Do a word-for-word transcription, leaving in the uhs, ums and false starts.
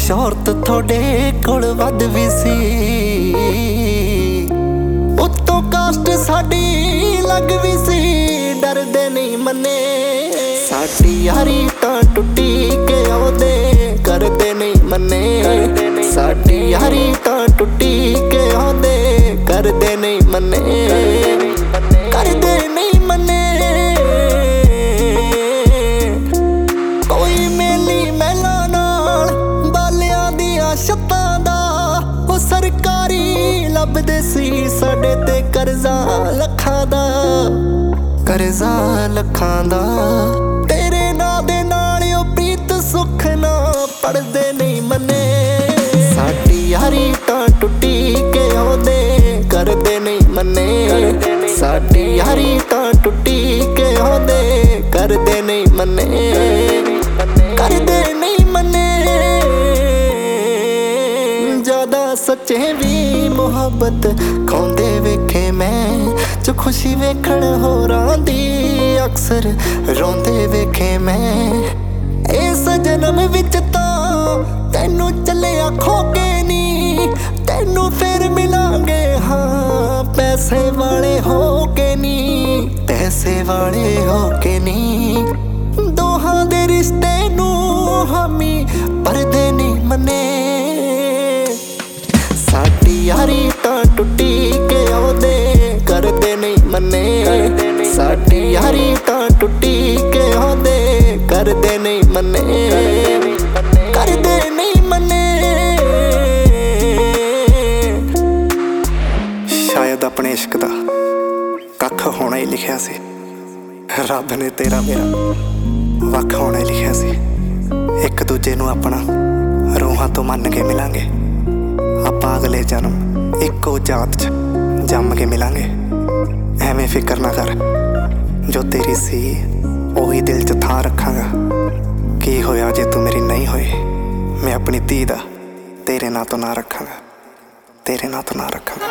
शौहरत थोड़े कोल वध भी सी, उत्तों कास्ट साडी लग भी सी। डरदे नहीं मन्ने साडी यारी तां टुटी के ओदे करदे नहीं मन्ने। साडी यारी तां टुटी के ओदे करदे नहीं मन्ने, करदे नहीं मन्ने। कोई मेली महला नाल बालियां दियां छत्तां दा ओ सरकारी लभदे सी साडे ते करजा लखां दा, करजा लखां दा। तेरे नां दे नाल ओ प्रीत सुख ना पढ़दे नहीं मन्ने। साडी यारी तां टुटी के ओदे करदे नहीं मन्ने। साडी यारी तां टुटी के ओदे करदे नहीं मन्ने, करदे नहीं मन्ने। ज्यादा सच्चे भी मुहब्बत खाउंदे वेखे मैं, जो खुशी वेखण होरां दी अक्सर रोंदे वेखे मैं। इस जन्म विच तां तैनू चलिया खोके नी, तैनू फिर मिलांगे हाँ पैसे वाले हो के नी, पैसे वाले हो के नी। दोहां दे रिश्ते नू हामी परदे नहीं मन्ने। साडी यारी तां टुटी के ओदे करदे नहीं मन्ने। साडी यारी तां टुटी के ओदे करदे नहीं मन्ने, करदे नहीं मन्ने। शायद अपने इश्क दा कख होना ही लिखिया सी, रब ने तेरा मेरा वख होना ही लिखिया सी। एक दूजे नू अपना रूहां तो मन के मिलांगे, आपां अगले जन्म इक्को जात च जम के मिलांगे। एवें फिकर ना कर, जो तेरी सी ओही दिल च थां रखांगा। की होया जे तू मेरी नहीं होई, मैं अपनी धी दा तेरे नां तो ना रखांगा, तेरे नां तो ना रखांगा।